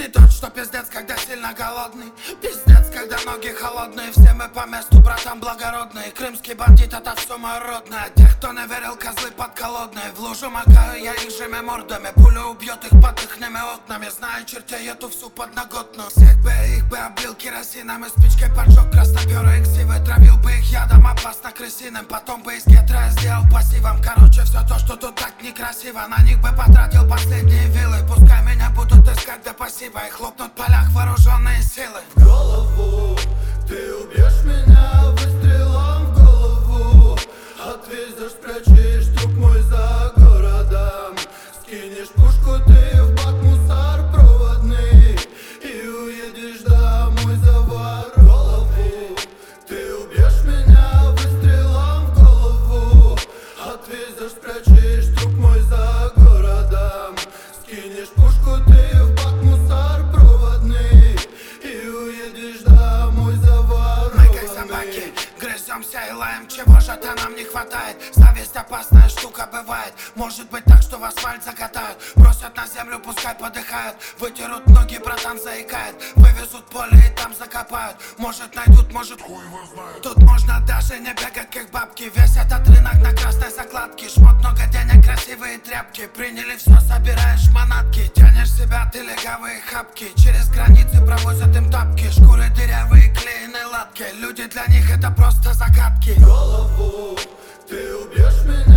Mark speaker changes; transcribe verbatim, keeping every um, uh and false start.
Speaker 1: Не тот, что пиздец, когда сильно голодный. Пиздец, когда ноги холодные. Все мы по месту, братан, благородные. Крымский бандит, это все мое родное. Тех, кто не верил, козлы подколодные. В лужу макаю я их жими мордами. Пуля убьет их под ихными окнами. Знаю чертей эту всю подноготную. Всех бы их бы облил керосином и спичкой поджег красноперые ксивы. Травил бы их ядом, опасно крысиным. Потом бы из гетра сделал пассивом. Короче, все то, что тут так некрасиво. На них бы потратил последние вилы. Пускай меня будут искать до пассива. И хлопнут в полях вооруженные силы.
Speaker 2: В голову ты убьешь меня выстрелом в голову. Отвезешь, спрячешь труп мой за городом. Скинешь пушку ты в бак мусор проводный и уедешь домой за вор. В голову ты убьешь меня выстрелом в голову. Отвезешь, спрячешь труп мой за городом. Скинешь пушку ты в бак мусор проводный и уедешь домой за ворованный.
Speaker 1: Мы как собаки, грыземся и лаем. Чего же-то нам не хватает? Зависть опасная штука бывает. Может быть так, что в асфальт закатают. Бросят на землю, пускай подыхают. Вытерут ноги, братан заикает. Вывезут поле и там закопают. Может найдут, может хуй его знает. Тут можно даже не бегать, как бабки. Весь этот рынок на красной закладке. Шмот, много денег, красивые тряпки. Приняли все, собираешь манатки. Тянешь себя, ты легавые хапки. Через границы провозят им тапки. Шкуры дырявые, клееные латки. Люди для них это просто загадки.
Speaker 2: В голову ты убьешь меня